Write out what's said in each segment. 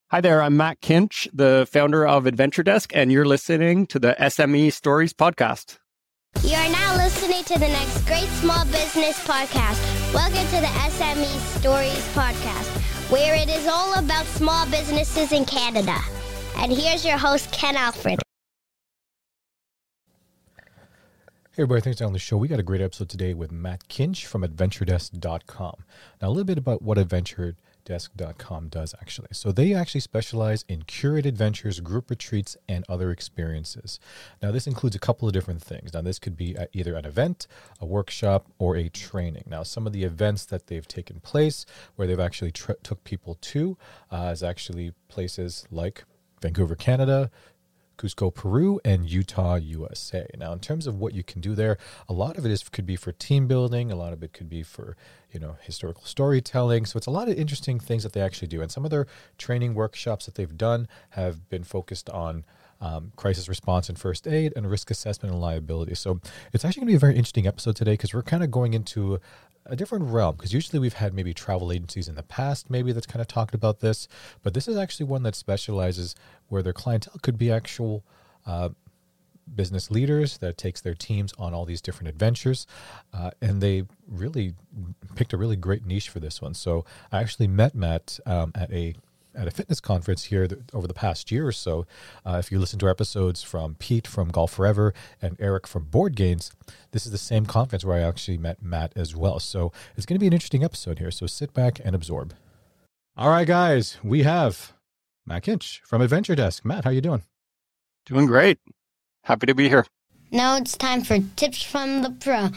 Hi there, I'm Matt Kinch, the founder of Adventure Desk, and you're listening to the SME Stories podcast. You are now listening to the next great small business podcast. Welcome to the SME Stories podcast, where it is all about small businesses in Canada. And here's your host, Ken Alfred. Hey everybody, thanks for on the show. We got a great episode today with Matt Kinch from AdventureDesk.com. Now a little bit about what AdventureDesk.com does actually. So they actually specialize in curated adventures, group retreats, and other experiences. Now this includes a couple of different things. Now this could be either an event, a workshop, or a training. Now some of the events that they've taken place where they've actually took people to is actually places like Vancouver, Canada, Cusco, Peru, and Utah, USA. Now, in terms of what you can do there, a lot of it could be for team building. A lot of it could be for, historical storytelling. So it's a lot of interesting things that they actually do. And some of their training workshops that they've done have been focused on crisis response and first aid and risk assessment and liability. So it's actually going to be a very interesting episode today because we're kind of going into a different realm, because usually we've had maybe travel agencies in the past maybe that's kind of talked about this, but this is actually one that specializes where their clientele could be actual business leaders that takes their teams on all these different adventures, and they really picked a really great niche for this one. So I actually met Matt at a fitness conference here over the past year or so. If you listen to our episodes from Pete from Golf Forever and Eric from Board Games, this is the same conference where I actually met Matt as well. So it's going to be an interesting episode here. So sit back and absorb. All right, guys, we have Matt Kinch from Adventure Desk. Matt, how you doing? Doing great. Happy to be here. Now it's time for Tips from the Pro.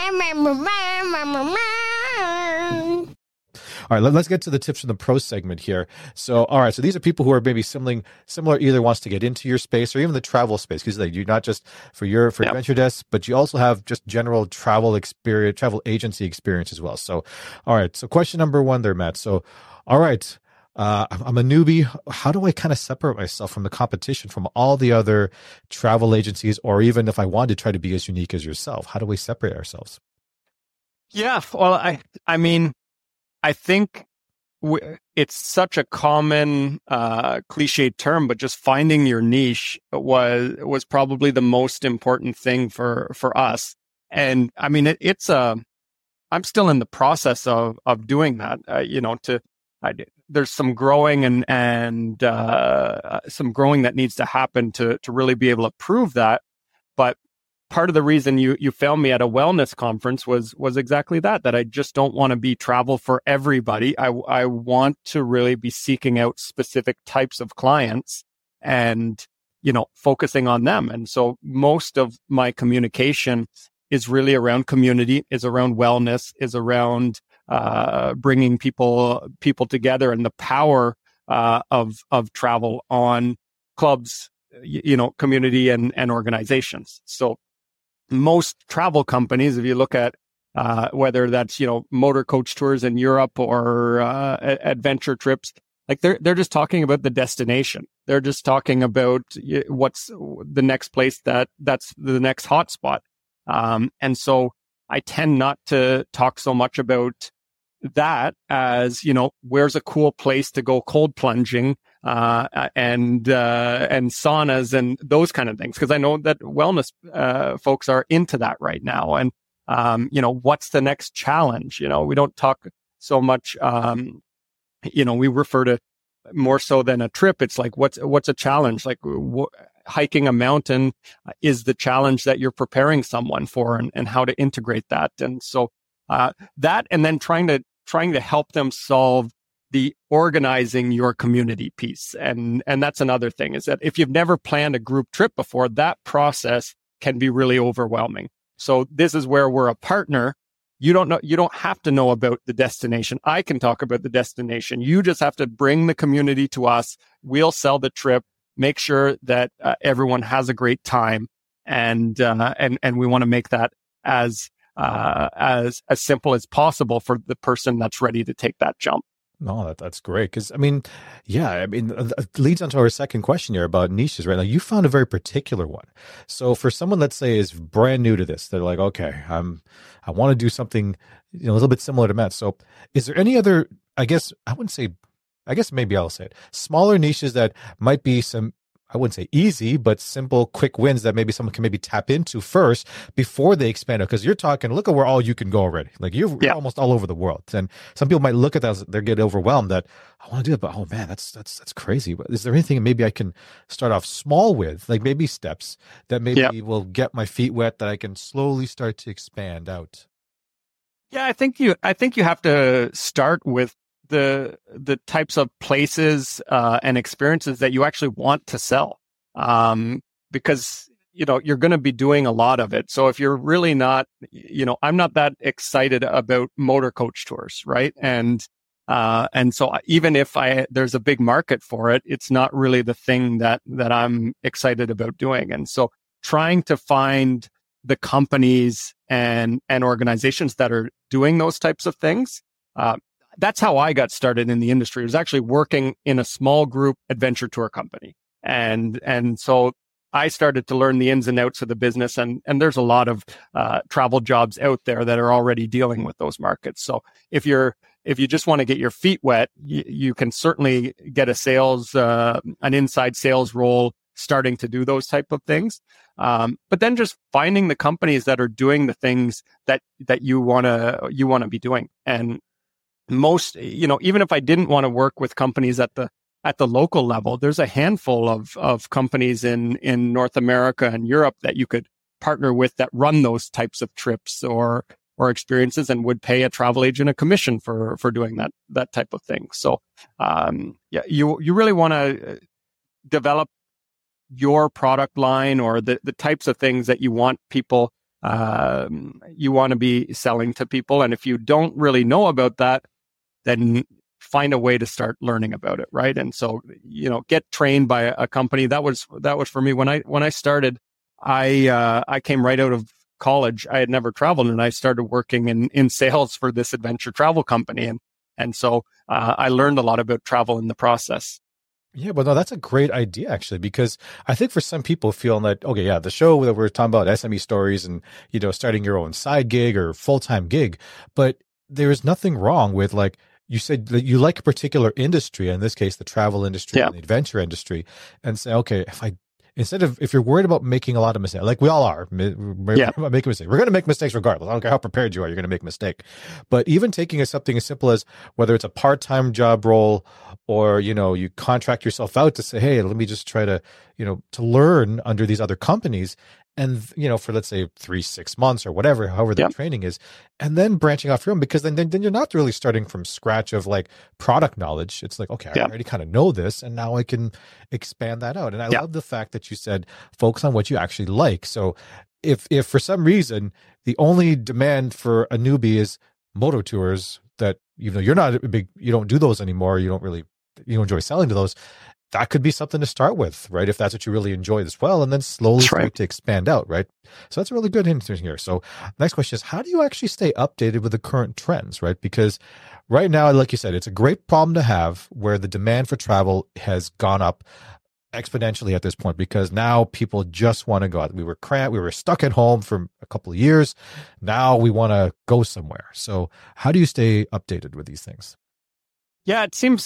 All right, let's get to the tips from the pro segment here. So, all right, so these are people who are maybe similar, either wants to get into your space or even the travel space, because you're not just for Adventure Desk, but you also have just general travel experience, travel agency experience as well. So, all right, so question number one there, Matt. So, all right, I'm a newbie. How do I kind of separate myself from the competition from all the other travel agencies, or even if I want to try to be as unique as yourself, how do we separate ourselves? Yeah, well, I mean, I think it's such a common cliched term, but just finding your niche was probably the most important thing for us. And I mean, I'm still in the process of doing that. There's some growing and some growing that needs to happen to really be able to prove that. But part of the reason you found me at a wellness conference was exactly that I just don't want to be travel for everybody. I want to really be seeking out specific types of clients and, focusing on them. And so most of my communication is really around community, is around wellness, is around bringing people together, and the power of travel on clubs, community and organizations. So most travel companies, if you look at whether that's motor coach tours in Europe or adventure trips, like they're just talking about the destination. They're just talking about what's the next place that's the next hotspot. And so I tend not to talk so much about that as where's a cool place to go cold plunging and saunas and those kind of things, because I know that wellness folks are into that right now. And what's the next challenge? We don't talk so much. We refer to more so than a trip. It's like what's a challenge? Like hiking a mountain is the challenge that you're preparing someone for, and how to integrate that. And so that, and then trying to help them solve the organizing your community piece. And that's another thing, is that if you've never planned a group trip before, that process can be really overwhelming. So this is where we're a partner. You don't have to know about the destination. I can talk about the destination. You just have to bring the community to us. We'll sell the trip, make sure that everyone has a great time. And we want to make that as simple as possible for the person that's ready to take that jump. No, that's great. Because, it leads on to our second question here about niches, right? Now, you found a very particular one. So for someone, let's say, is brand new to this, they're like, okay, I want to do something a little bit similar to Matt. So is there any other, I guess, I wouldn't say I guess maybe I'll say it, smaller niches that might be some, I wouldn't say easy, but simple, quick wins that maybe someone can maybe tap into first before they expand it. Because you're talking, look at where all you can go already. Like you're almost all over the world. And some people might look at that as they get overwhelmed that I want to do it, but oh man, that's crazy. But is there anything maybe I can start off small with, like maybe steps that maybe will get my feet wet that I can slowly start to expand out? Yeah, I think you have to start with the types of places and experiences that you actually want to sell, because you're going to be doing a lot of it. So if you're really not, I'm not that excited about motor coach tours, right? And so even if there's a big market for it, it's not really the thing that I'm excited about doing. And so trying to find the companies and organizations that are doing those types of things. That's how I got started in the industry. I was actually working in a small group adventure tour company. And so I started to learn the ins and outs of the business. And there's a lot of travel jobs out there that are already dealing with those markets. So if you just want to get your feet wet, you can certainly get an inside sales role starting to do those type of things. But then just finding the companies that are doing the things that you want to be doing. And most, even if I didn't want to work with companies at the local level, there's a handful of companies in North America and Europe that you could partner with that run those types of trips or experiences and would pay a travel agent a commission for doing that type of thing. So, you really want to develop your product line or the types of things that you want people, you want to be selling to people. And if you don't really know about that, then find a way to start learning about it, right? And so, get trained by a company. That was for me when I started. I came right out of college. I had never traveled, and I started working in sales for this adventure travel company, and so I learned a lot about travel in the process. Yeah, but no, that's a great idea actually, because I think for some people feeling that, okay, yeah, the show that we're talking about SME stories and, starting your own side gig or full-time gig, but there's nothing wrong with, like you said, that you like a particular industry, in this case, the travel industry and the adventure industry, and say, okay, if you're worried about making a lot of mistakes, like we all are, making mistakes. We're going to make mistakes regardless. I don't care how prepared you are, you're going to make a mistake. But even taking something as simple as whether it's a part-time job role or, you contract yourself out to say, hey, let me just try to, to learn under these other companies. And, for let's say 3-6 months or whatever, however the training is, and then branching off your own, because then you're not really starting from scratch of like product knowledge. It's like, okay, I already kind of know this, and now I can expand that out. And I love the fact that you said focus on what you actually like. So if for some reason the only demand for a newbie is moto tours, that you're not you don't do those anymore, you don't enjoy selling to those, that could be something to start with, right? If that's what you really enjoy as well, and then slowly start to expand out, right? So that's a really good hint here. So next question is, how do you actually stay updated with the current trends, right? Because right now, like you said, it's a great problem to have where the demand for travel has gone up exponentially at this point, because now people just want to go out. We were cramped, we were stuck at home for a couple of years. Now we want to go somewhere. So how do you stay updated with these things? Yeah, it seems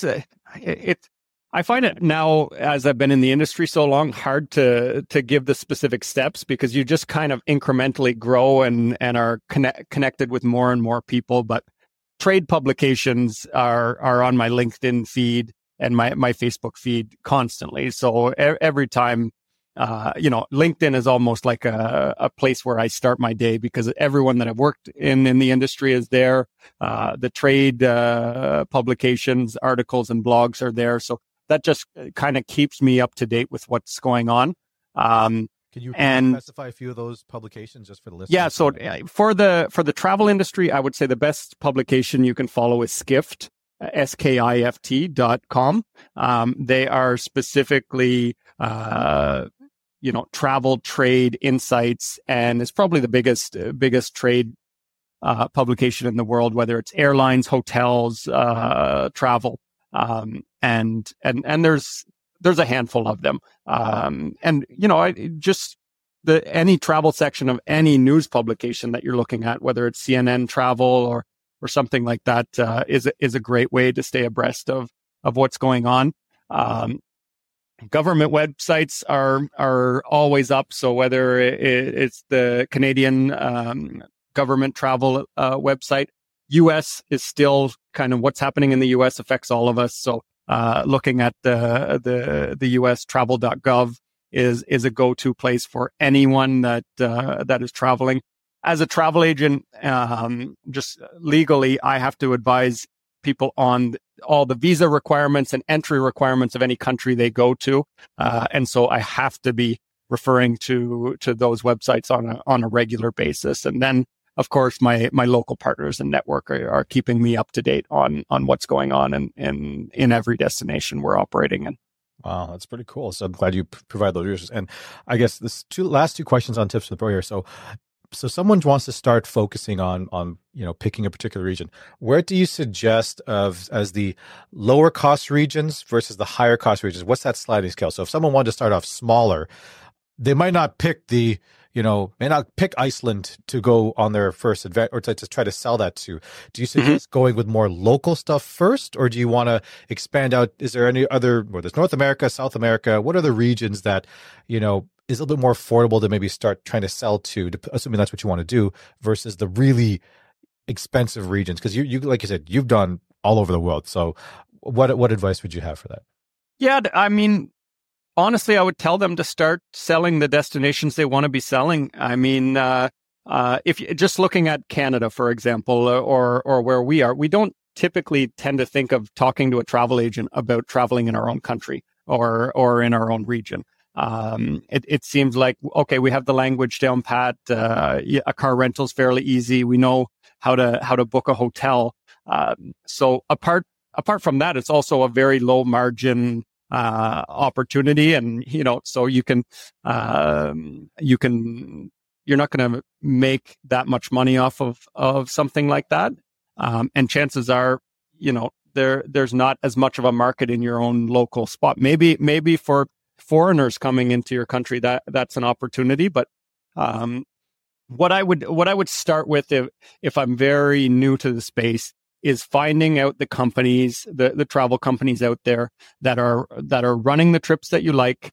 I find it now, as I've been in the industry so long, hard to give the specific steps, because you just kind of incrementally grow and are connected with more and more people. But trade publications are on my LinkedIn feed and my Facebook feed constantly. So every time, LinkedIn is almost like a place where I start my day, because everyone that I've worked in the industry is there. The trade publications, articles, and blogs are there. So that just kind of keeps me up to date with what's going on. Can you specify a few of those publications just for the listeners? Yeah, so for the travel industry, I would say the best publication you can follow is Skift, skift.com. They are specifically, travel trade insights, and it's probably the biggest trade publication in the world, whether it's airlines, hotels, travel. And there's a handful of them. Any travel section of any news publication that you're looking at, whether it's CNN Travel or something like that, is a great way to stay abreast of of what's going on. Government websites are always up. So whether it's the Canadian government travel website, U.S. is still kind of what's happening in the U.S. affects all of us. So looking at the U.S. travel.gov is a go-to place for anyone that is traveling. As a travel agent, just legally, I have to advise people on all the visa requirements and entry requirements of any country they go to, and so I have to be referring to those websites on a regular basis. And then, of course, my local partners and network are keeping me up to date on what's going on in every destination we're operating in. Wow, that's pretty cool. So I'm glad you provide those resources. And I guess last two questions on Tips for the Pro here. So someone wants to start focusing on picking a particular region. Where do you suggest as the lower cost regions versus the higher cost regions? What's that sliding scale? So if someone wanted to start off smaller, they might not pick Iceland to go on their first event or to try to sell that to. Do you suggest going with more local stuff first, or do you want to expand out? Is there any other, whether there's North America, South America, what are the regions that, is a little bit more affordable to maybe start trying to sell to, assuming that's what you want to do, versus the really expensive regions? Because you like you said, you've done all over the world. So what advice would you have for that? Yeah, I mean, honestly, I would tell them to start selling the destinations they want to be selling. I mean, if you just looking at Canada, for example, or where we are, we don't typically tend to think of talking to a travel agent about traveling in our own country or in our own region. It seems like, okay, we have the language down pat. A car rental is fairly easy. We know how to book a hotel. So apart from that, it's also a very low margin opportunity, and so you're not going to make that much money off of something like that, and chances are there's not as much of a market in your own local spot. Maybe for foreigners coming into your country that's an opportunity, but what I would start with if I'm very new to the space is finding out the companies, the travel companies out there that are running the trips that you like,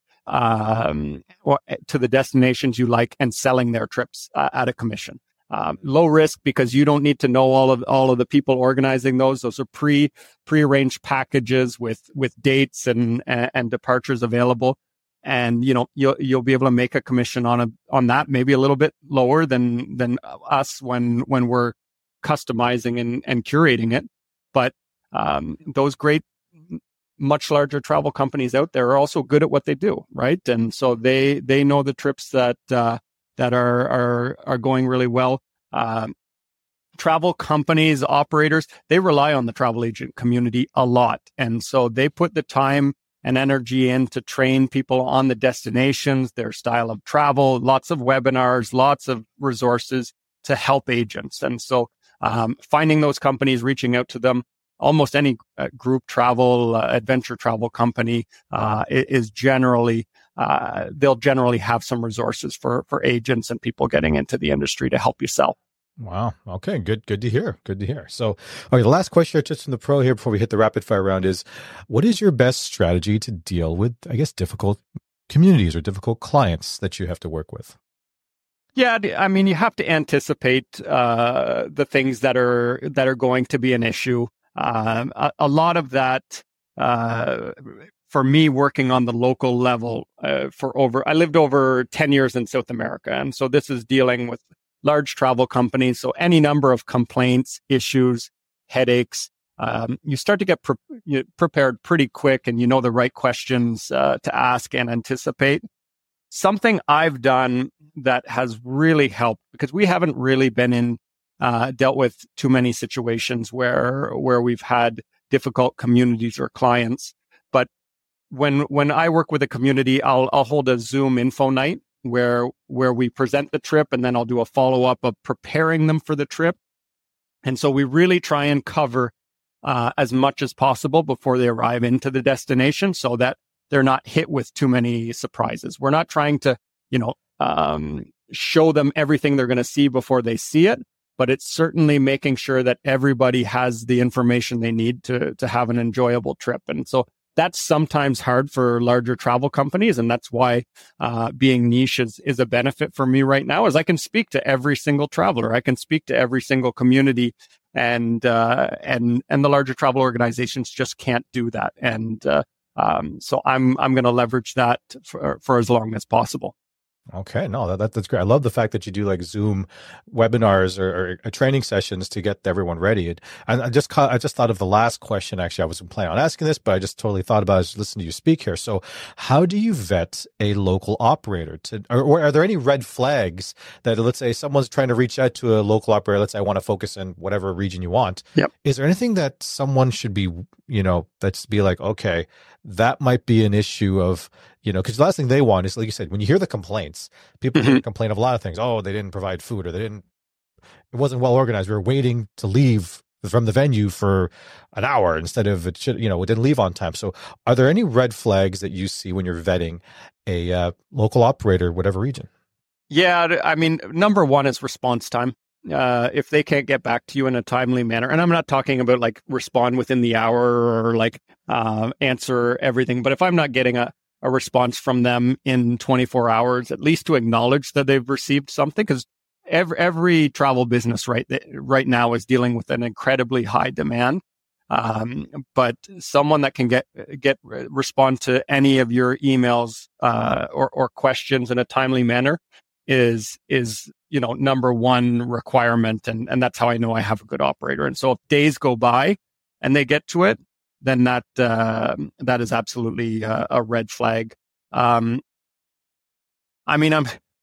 or to the destinations you like, and selling their trips at a commission. Low risk, because you don't need to know all of the people organizing those. Those are pre-arranged packages with dates and departures available. And you'll be able to make a commission on that, maybe a little bit lower than us when we're customizing and curating it. But those great, much larger travel companies out there are also good at what they do, right? And so they know the trips that are going really well. Travel companies, operators, they rely on the travel agent community a lot, and so they put the time and energy in to train people on the destinations, their style of travel, lots of webinars, lots of resources to help agents. And so finding those companies, reaching out to them, almost any group travel, adventure travel company is generally, they'll generally have some resources for agents and people getting into the industry to help you sell. Wow. Okay. Good to hear. So, okay, the last question just from the pro here before we hit the rapid fire round is, what is your best strategy to deal with, I guess, difficult communities or difficult clients that you have to work with? Yeah, I mean, you have to anticipate the things that are going to be an issue. A lot of that, for me, working on the local level, I lived over 10 years in South America, and so this is dealing with large travel companies. So any number of complaints, issues, headaches, you start to get prepared pretty quick, and the right questions to ask and anticipate. Something I've done that has really helped, because we haven't really been dealt with too many situations where we've had difficult communities or clients. But when I work with a community, I'll hold a Zoom info night where we present the trip, and then I'll do a follow-up of preparing them for the trip. And so we really try and cover as much as possible before they arrive into the destination, so that they're not hit with too many surprises. We're not trying to, show them everything they're going to see before they see it, but it's certainly making sure that everybody has the information they need to have an enjoyable trip. And so that's sometimes hard for larger travel companies. And that's why being niche is a benefit for me right now, is I can speak to every single traveler. I can speak to every single community, and the larger travel organizations just can't do that. And so I'm going to leverage that for as long as possible. Okay, no, that's great. I love the fact that you do like Zoom webinars or training sessions to get everyone ready. And I just thought of the last question. Actually, I wasn't planning on asking this, but I just totally thought about it as listening to you speak here. So, how do you vet a local operator? Or are there any red flags that, let's say, someone's trying to reach out to a local operator? Let's say I want to focus in whatever region you want. Yep. Is there anything that someone should be, that's be like, okay, that might be an issue of, because the last thing they want is, like you said, when you hear the complaints, people complain of a lot of things. Oh, they didn't provide food, or it wasn't well organized. We were waiting to leave from the venue for an hour instead of it didn't leave on time. So are there any red flags that you see when you're vetting a local operator, whatever region? Yeah. I mean, number one is response time. If they can't get back to you in a timely manner, and I'm not talking about like respond within the hour or like answer everything, but if I'm not getting a response from them in 24 hours, at least to acknowledge that they've received something, because every travel business right now is dealing with an incredibly high demand. But someone that can respond to any of your emails or questions in a timely manner is number one requirement, and that's how I know I have a good operator. And so if days go by and they get to it, then that is absolutely a red flag. I mean,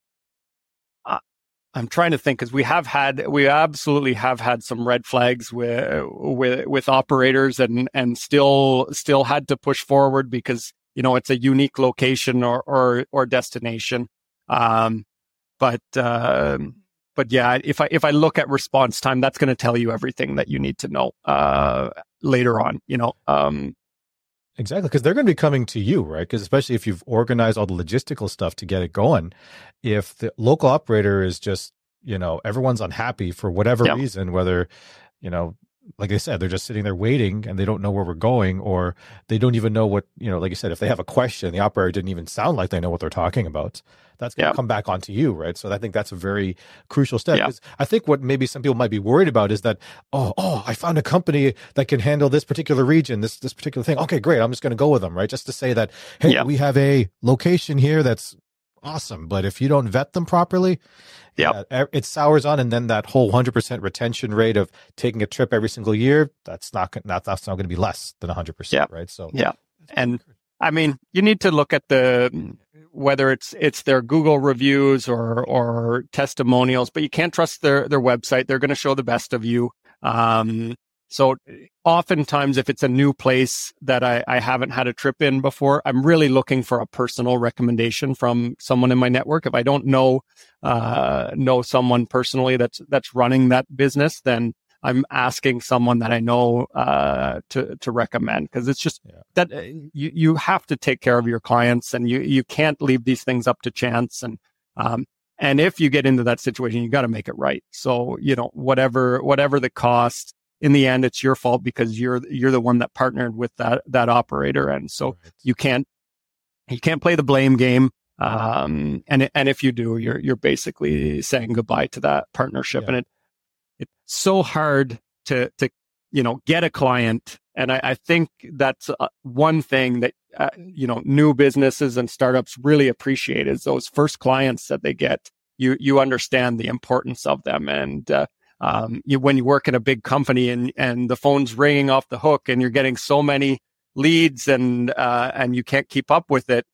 I'm trying to think, because we absolutely have had some red flags with operators, and still had to push forward because it's a unique location or destination. But yeah, if I look at response time, that's going to tell you everything that you need to know later on. Exactly, because they're going to be coming to you, right? Because especially if you've organized all the logistical stuff to get it going, if the local operator is just, everyone's unhappy for whatever reason, whether, like I said, they're just sitting there waiting and they don't know where we're going, or they don't even know what, like you said, if they have a question, the operator didn't even sound like they know what they're talking about. That's going to come back onto you, right? So I think that's a very crucial step. Yeah. I think what maybe some people might be worried about is that, I found a company that can handle this particular region, this particular thing. Okay, great. I'm just going to go with them, right? Just to say that, hey, we have a location here that's awesome. But if you don't vet them properly, it sours on, and then that whole 100% retention rate of taking a trip every single year, that's not going to be less than 100%, right? So and I mean, you need to look at whether it's their Google reviews or testimonials, but you can't trust their website. They're going to show the best of you. So oftentimes, if it's a new place that I haven't had a trip in before, I'm really looking for a personal recommendation from someone in my network. If I don't know someone personally that's running that business, then I'm asking someone that I know to recommend, because it's just that you have to take care of your clients, and you can't leave these things up to chance. And if you get into that situation, you got to make it right. So whatever the cost, in the end, it's your fault, because you're the one that partnered with that operator, and so you can't play the blame game. And if you do, you're basically saying goodbye to that partnership, and it's so hard to get a client. And I think that's one thing that new businesses and startups really appreciate, is those first clients that they get. You understand the importance of them, and when you work in a big company and the phone's ringing off the hook and you're getting so many leads and you can't keep up with it,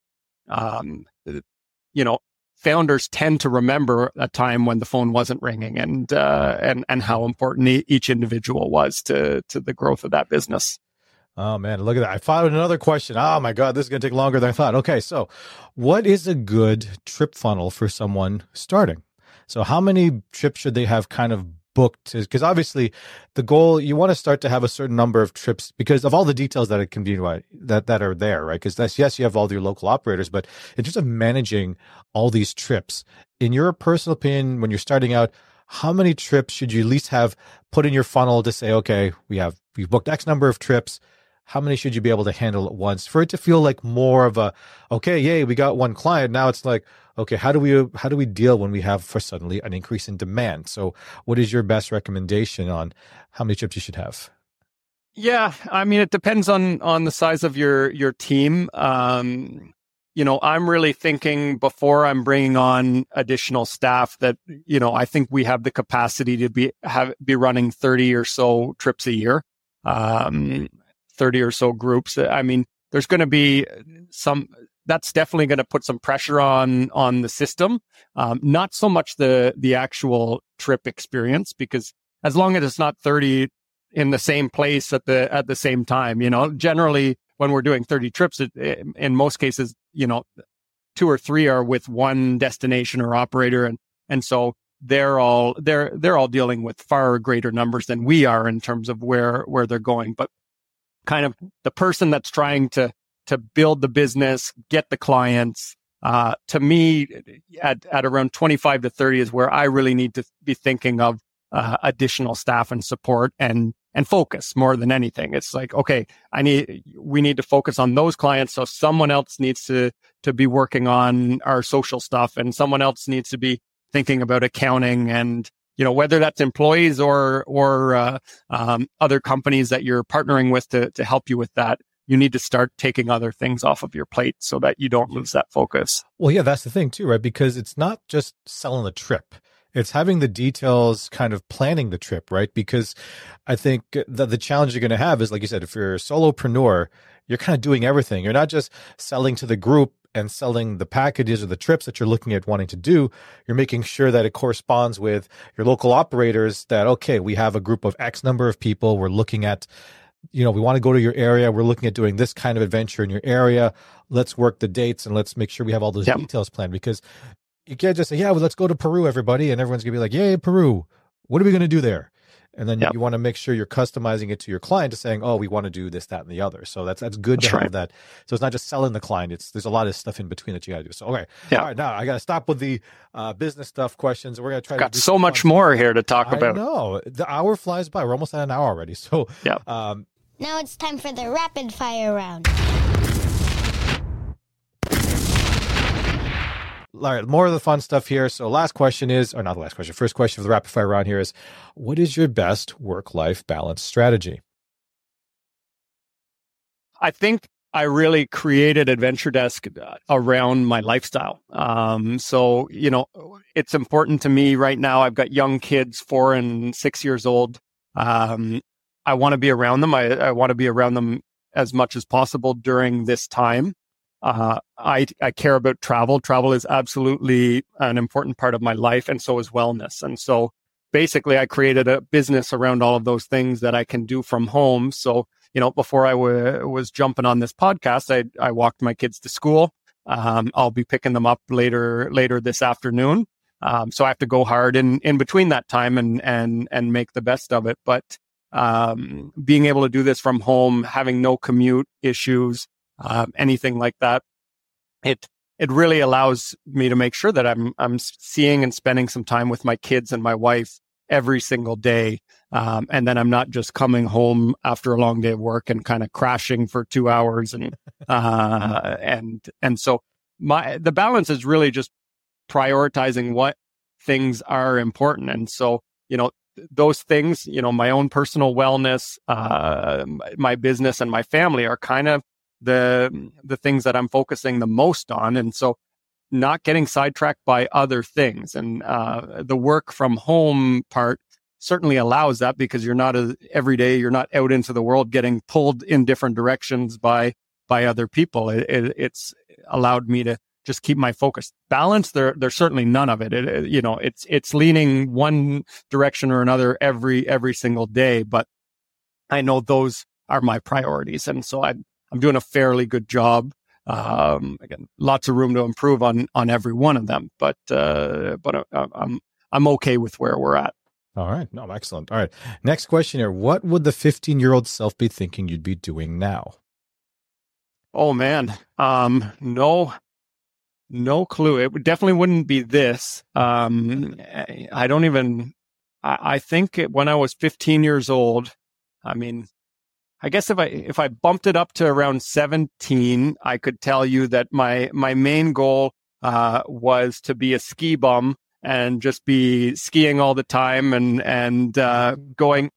founders tend to remember a time when the phone wasn't ringing, and how important each individual was to the growth of that business. Oh man, look at that. I found another question. Oh my God, this is going to take longer than I thought. Okay. So what is a good trip funnel for someone starting? So how many trips should they have kind of booked? Because obviously the goal, you want to start to have a certain number of trips because of all the details that it can be, that are there, right? Because yes, you have all your local operators, but in terms of managing all these trips, in your personal opinion, when you're starting out, how many trips should you at least have put in your funnel to say, okay, we've booked X number of trips. How many should you be able to handle at once for it to feel like more of a, okay, yay, we got one client. Now it's like, okay, how do we deal when we have for suddenly an increase in demand? So what is your best recommendation on how many trips you should have? Yeah, I mean, it depends on the size of your team. I'm really thinking before I'm bringing on additional staff that, I think we have the capacity to be running 30 or so trips a year, 30 or so groups. I mean, there's going to be that's definitely going to put some pressure on the system. Not so much the actual trip experience, because as long as it's not 30 in the same place at the same time, generally when we're doing 30 trips, in most cases, 2 or 3 are with one destination or operator. And so they're all dealing with far greater numbers than we are in terms of where they're going. But kind of the person that's trying to build the business, get the clients, to me, at around 25 to 30 is where I really need to be thinking of additional staff and support and focus more than anything. It's like, okay, we need to focus on those clients. So someone else needs to be working on our social stuff, and someone else needs to be thinking about accounting, and, whether that's employees or other companies that you're partnering with to help you with that. You need to start taking other things off of your plate so that you don't lose that focus. Well, yeah, that's the thing too, right? Because it's not just selling the trip. It's having the details, kind of planning the trip, right? Because I think the challenge you're going to have is, like you said, if you're a solopreneur, you're kind of doing everything. You're not just selling to the group and selling the packages or the trips that you're looking at wanting to do. You're making sure that it corresponds with your local operators, that, okay, we have a group of X number of people. We're looking at, we want to go to your area. We're looking at doing this kind of adventure in your area. Let's work the dates and let's make sure we have all those details planned, because you can't just say, yeah, well, let's go to Peru, everybody. And everyone's going to be like, yay, Peru. What are we going to do there? And then you want to make sure you're customizing it to your client to saying, oh, we want to do this, that, and the other. So that's good to have that. So it's not just selling the client. There's a lot of stuff in between that you got to do. So, okay. Yeah. All right. Now I got to stop with the business stuff questions. We're going to try to do so much more here to talk about. No, the hour flies by. We're almost at an hour already. So, now it's time for the rapid fire round. All right, more of the fun stuff here. So first question for the rapid fire round here is, what is your best work-life balance strategy? I think I really created Adventure Desk around my lifestyle. So, it's important to me right now. I've got young kids, 4 and 6 years old. I want to be around them. I want to be around them as much as possible during this time. I care about travel. Travel is absolutely an important part of my life, and so is wellness. And so basically I created a business around all of those things that I can do from home. So, before I was jumping on this podcast, I walked my kids to school. I'll be picking them up later this afternoon. So I have to go hard in between that time and make the best of it. But being able to do this from home, having no commute issues, anything like that, it really allows me to make sure that I'm seeing and spending some time with my kids and my wife every single day, and then I'm not just coming home after a long day of work and kind of crashing for 2 hours, and so the balance is really just prioritizing what things are important. And so those things, my own personal wellness, my business, and my family are kind of the things that I'm focusing the most on. And so not getting sidetracked by other things. And the work from home part certainly allows that, because you're not every day, you're not out into the world getting pulled in different directions by other people. It's allowed me to just keep my focus. Balance, there's certainly none of it. It's leaning one direction or another every single day, but I know those are my priorities. And so I'm doing a fairly good job. Again, lots of room to improve on every one of them, but I'm okay with where we're at. All right. No, excellent. All right. Next question here. What would the 15-year-old self be thinking you'd be doing now? Oh man. No clue. It definitely wouldn't be this. I don't even I think when I was 15 years old, I mean, I guess if I bumped it up to around 17, I could tell you that my main goal was to be a ski bum and just be skiing all the time and going.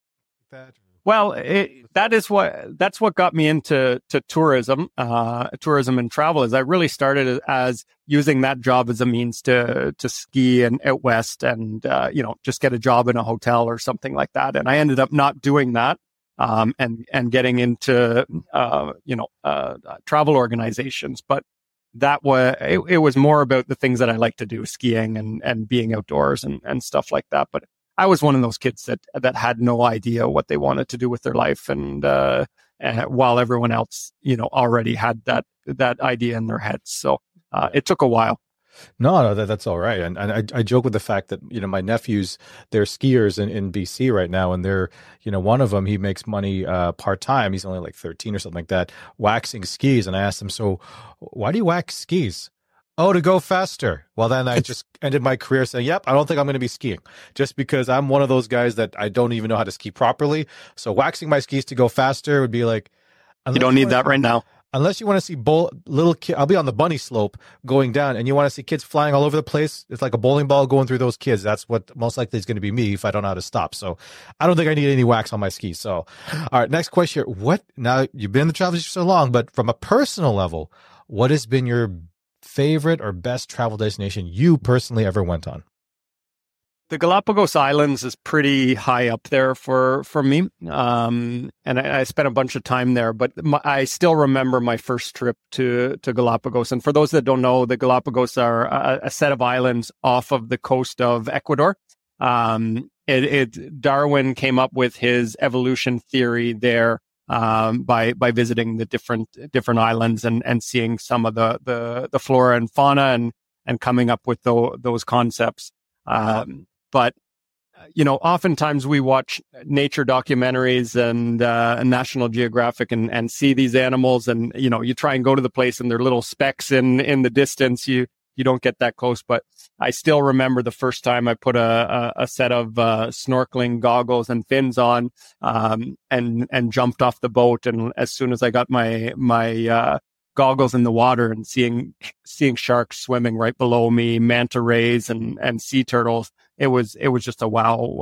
Well, that's what got me into tourism and travel. Is I really started as using that job as a means to ski and out west and just get a job in a hotel or something like that. And I ended up not doing that and getting into travel organizations. But that was it was more about the things that I like to do, skiing and being outdoors and stuff like that. But I was one of those kids that had no idea what they wanted to do with their life, and while everyone else, already had that idea in their heads. So it took a while. No, that's all right. And I joke with the fact that, my nephews, they're skiers in BC right now, and they're, one of them, he makes money part-time. He's only like 13 or something like that, waxing skis. And I asked him, so why do you wax skis? Oh, to go faster. Well, then I just ended my career saying, yep, I don't think I'm going to be skiing, just because I'm one of those guys that I don't even know how to ski properly. So waxing my skis to go faster would be like, you don't need that right now. Unless you want to see little kids, I'll be on the bunny slope going down, and you want to see kids flying all over the place. It's like a bowling ball going through those kids. That's what most likely is going to be me if I don't know how to stop. So I don't think I need any wax on my skis. So, all right, next question. Now you've been in the travel industry so long, but from a personal level, what has been your favorite or best travel destination you personally ever went on? The Galapagos Islands is pretty high up there for me. And I spent a bunch of time there, but I still remember my first trip to Galapagos. And for those that don't know, the Galapagos are a set of islands off of the coast of Ecuador. Darwin came up with his evolution theory there by visiting the different islands and seeing some of the flora and fauna and coming up with those concepts. But oftentimes we watch nature documentaries and National Geographic and see these animals, and you try and go to the place and they're little specks in the distance. You don't get that close. But I still remember the first time I put a set of snorkeling goggles and fins on and jumped off the boat. And as soon as I got my goggles in the water and seeing sharks swimming right below me, manta rays and sea turtles, it was just a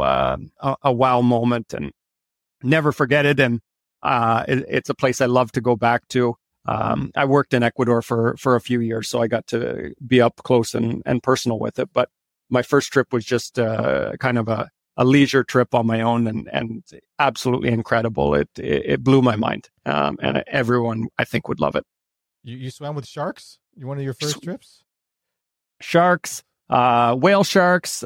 wow moment, and never forget it. And it's a place I love to go back to. I worked in Ecuador for a few years, so I got to be up close and personal with it. But my first trip was just kind of a leisure trip on my own, and absolutely incredible. It blew my mind, and everyone I think would love it. You swam with sharks? You one of your first trips? Sharks, whale sharks,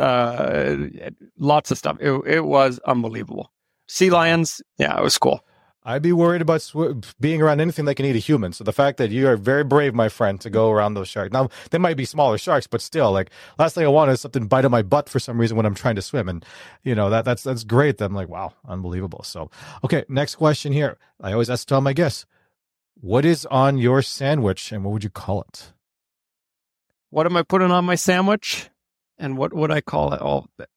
lots of stuff. It was unbelievable. Sea lions, yeah, it was cool. I'd be worried about being around anything that can eat a human. So the fact that you are very brave, my friend, to go around those sharks. Now, they might be smaller sharks, but still, like, last thing I want is something bite on my butt for some reason when I'm trying to swim. And, that's great. I'm like, wow, unbelievable. So, okay, next question here. I always ask to tell my guests, what is on your sandwich and what would you call it? What am I putting on my sandwich? And what would I call it?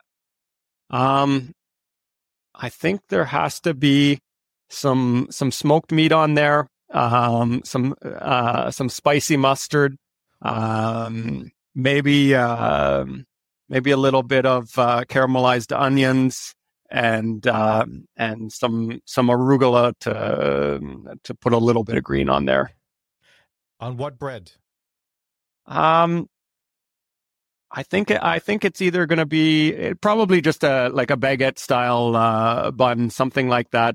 I think there has to be some smoked meat on there, some spicy mustard, maybe a little bit of caramelized onions, and some arugula to put a little bit of green on there. On what bread? I think it's either going to be probably just a baguette style bun, something like that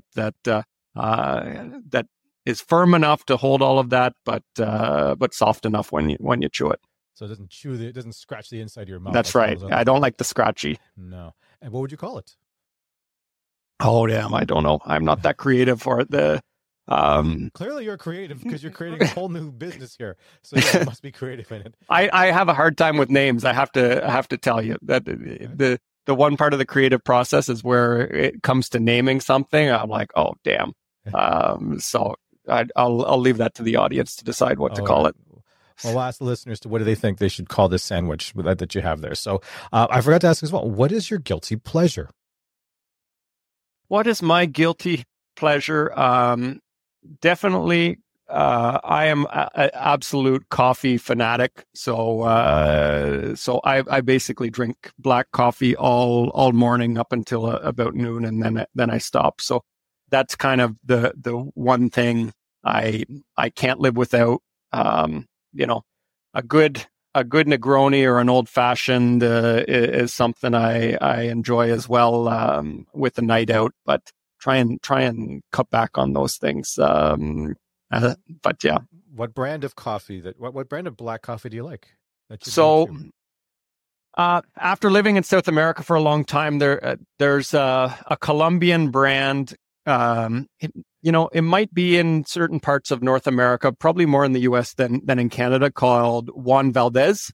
is firm enough to hold all of that, but soft enough when you chew it. So it doesn't scratch the inside of your mouth. That's right. I don't like the scratchy. No. And what would you call it? Oh damn, I don't know. I'm not that creative for it. Clearly you're creative because you're creating a whole new business here. So you must be creative in it. I have a hard time with names. I have to tell you that the one part of the creative process is where it comes to naming something. I'm like, oh damn. So I'll leave that to the audience to decide what to call it. Well, we'll ask the listeners to what do they think they should call this sandwich that you have there. So I forgot to ask as well, what is your guilty pleasure? What is my guilty pleasure? Definitely, I am an absolute coffee fanatic. So I basically drink black coffee all morning up until about noon, and then I stop. So that's kind of the one thing I can't live without. A good Negroni or an old fashioned is something I enjoy as well with a night out, but try and cut back on those things. But yeah. What brand of coffee what brand of black coffee do you like? So after living in South America for a long time, there's a Colombian brand. It might be in certain parts of North America, probably more in the US than in Canada, called Juan Valdez.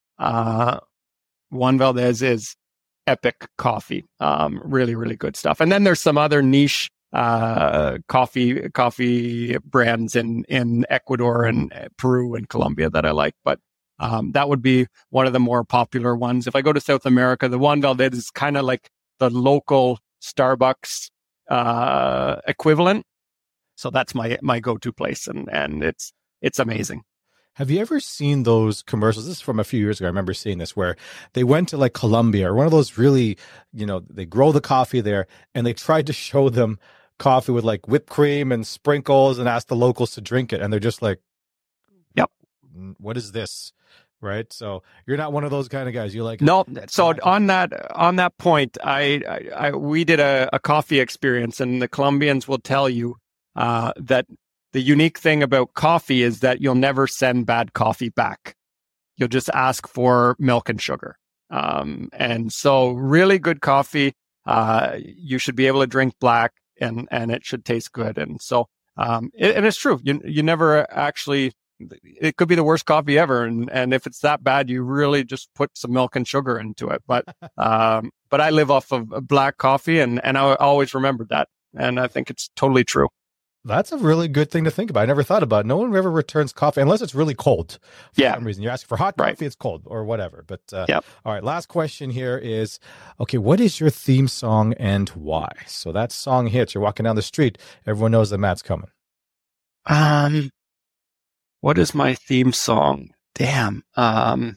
Juan Valdez is epic coffee. Really, really good stuff. And then there's some other niche coffee brands in Ecuador and Peru and Colombia that I like. But that would be one of the more popular ones. If I go to South America, the Juan Valdez is kind of like the local Starbucks equivalent. So that's my go-to place, and it's amazing. Have you ever seen those commercials? This is from a few years ago. I remember seeing this where they went to like Colombia or one of those really, they grow the coffee there, and they tried to show them coffee with like whipped cream and sprinkles and ask the locals to drink it. And they're just like, yep, what is this? Right. So you're not one of those kind of guys. You like, no. So on that point, we did a coffee experience, and the Colombians will tell you that the unique thing about coffee is that you'll never send bad coffee back. You'll just ask for milk and sugar. And so really good coffee, you should be able to drink black and it should taste good. And so, and it's true. You never actually, it could be the worst coffee ever. And if it's that bad, you really just put some milk and sugar into it. But I live off of black coffee and I always remembered that. And I think it's totally true. That's a really good thing to think about. I never thought about it. No one ever returns coffee unless it's really cold. For some reason. You're asking for hot coffee, It's cold or whatever. But yep. All right, last question here is, okay, what is your theme song and why? So that song hits, you're walking down the street, everyone knows that Matt's coming. What is my theme song? Damn. I'll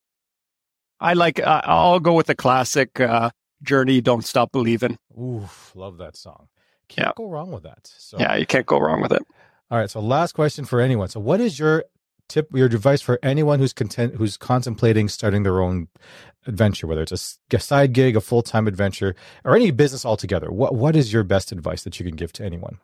go with the classic Journey, Don't Stop Believing. Ooh, love that song. Can't go wrong with that. So, yeah, you can't go wrong with it. All right. So last question for anyone. So what is your tip, your advice for anyone who's contemplating starting their own adventure, whether it's a side gig, a full-time adventure, or any business altogether? What is your best advice that you can give to anyone?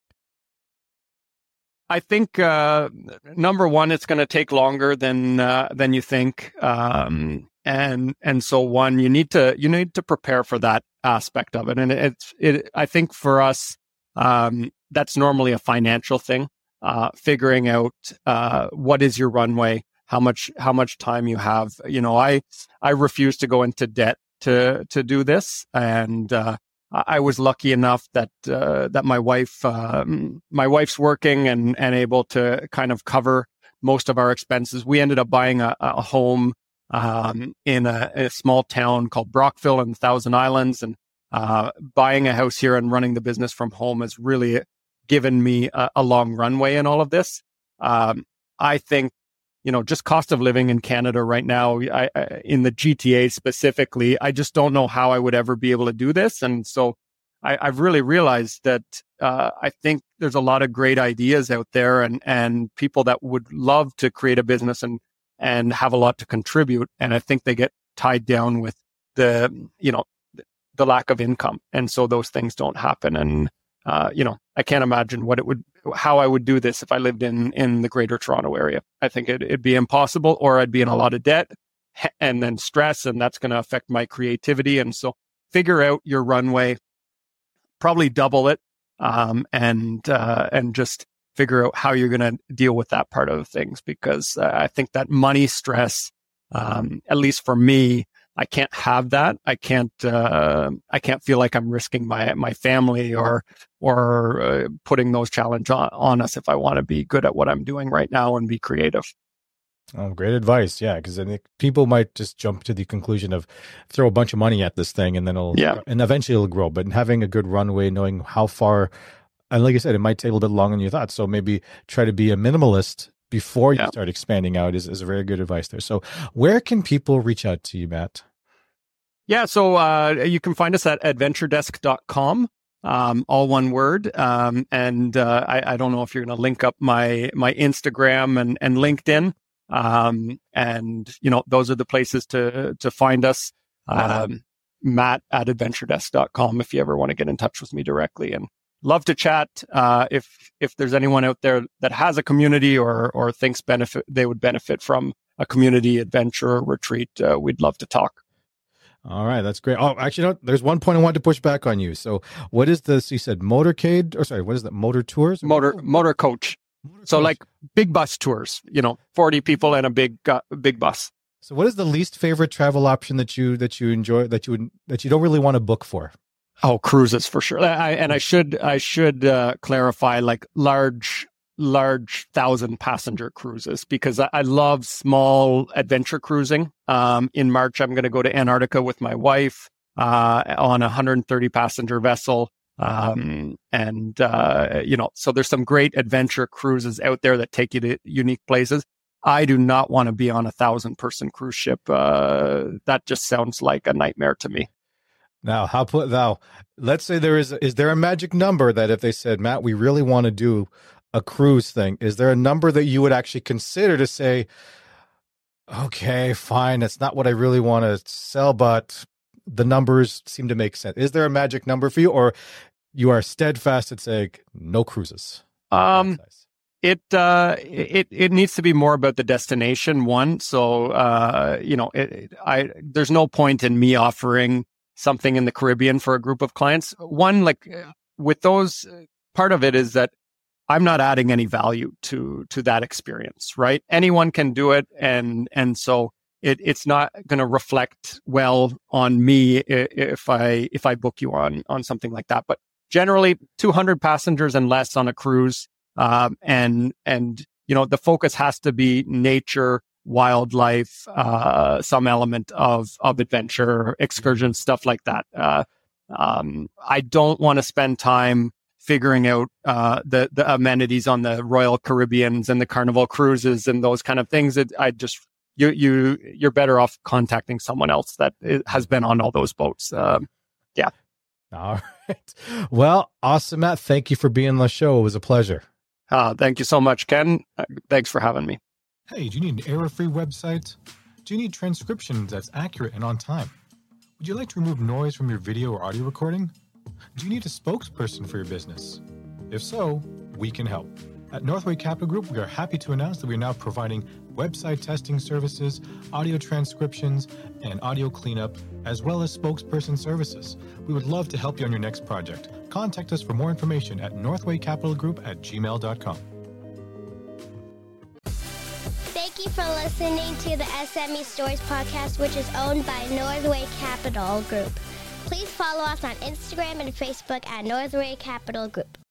I think number one, it's going to take longer than you think. And so one, you need to prepare for that aspect of it. And I think for us, that's normally a financial thing, figuring out, what is your runway, how much time you have. I refuse to go into debt to do this. And, I was lucky enough that my wife's working and able to kind of cover most of our expenses. We ended up buying a home in a small town called Brockville in the Thousand Islands, and buying a house here and running the business from home has really given me a long runway in all of this. I think, just cost of living in Canada right now, in the GTA specifically, I just don't know how I would ever be able to do this. And so I've really realized that I think there's a lot of great ideas out there and people that would love to create a business and have a lot to contribute. And I think they get tied down with the lack of income. And so those things don't happen. And, I can't imagine how I would do this if I lived in the greater Toronto area. I think it'd be impossible, or I'd be in a lot of debt and then stress, and that's going to affect my creativity. And so figure out your runway, probably double it, and just figure out how you're going to deal with that part of things. Because I think that money stress, at least for me, I can't have that. I can't feel like I'm risking my family or putting those challenges on us if I want to be good at what I'm doing right now and be creative. Oh, great advice. Yeah, because I think people might just jump to the conclusion of throw a bunch of money at this thing and then and eventually it'll grow. But having a good runway, knowing how far, and like I said, it might take a little bit longer than you thought. So maybe try to be a minimalist before you start expanding out is a very good advice there. So where can people reach out to you, Matt? Yeah, so you can find us at adventuredesk.com. All one word. And I don't know if you're going to link up my Instagram and LinkedIn. And those are the places to find us. Matt at adventuredesk.com if you ever want to get in touch with me directly, and love to chat. If there's anyone out there that has a community or thinks they would benefit from a community adventure retreat, we'd love to talk. All right, that's great. Oh, actually, there's one point I wanted to push back on you. So, what is this? You said motorcade, or sorry, what is that? Motor tours? Motor coach. So, like big bus tours. 40 people and a big bus. So, what is the least favorite travel option that you enjoy that you don't really want to book for? Oh, cruises for sure. I should clarify, like large 1,000-passenger cruises, because I love small adventure cruising. In March, I'm going to go to Antarctica with my wife on a 130-passenger vessel. So there's some great adventure cruises out there that take you to unique places. I do not want to be on a 1,000-person cruise ship. That just sounds like a nightmare to me. Now, let's say is there a magic number that if they said, Matt, we really want to do a cruise thing, is there a number that you would actually consider to say, okay, fine, that's not what I really want to sell, but the numbers seem to make sense? Is there a magic number for you, or you are steadfast at saying no cruises? It needs to be more about the destination one. So, there's no point in me offering something in the Caribbean for a group of clients. One, like with those, part of it is that I'm not adding any value to that experience, right? Anyone can do it. And so it's not going to reflect well on me if I book you on something like that. But generally 200 passengers and less on a cruise. And the focus has to be nature, wildlife, some element of adventure, excursion, stuff like that. I don't want to spend time figuring out the amenities on the Royal Caribbeans and the Carnival cruises and those kind of things. You're better off contacting someone else that has been on all those boats. Yeah. All right. Well, awesome, Matt. Thank you for being on the show. It was a pleasure. Thank you so much, Ken. Thanks for having me. Hey, do you need an error-free website? Do you need transcription that's accurate and on time? Would you like to remove noise from your video or audio recording? Do you need a spokesperson for your business? If so, we can help. At Northway Capital Group, we are happy to announce that we are now providing website testing services, audio transcriptions, and audio cleanup, as well as spokesperson services. We would love to help you on your next project. Contact us for more information at northwaycapitalgroup@gmail.com. Thank you for listening to the SME Stories podcast, which is owned by Northway Capital Group. Please follow us on Instagram and Facebook at Northway Capital Group.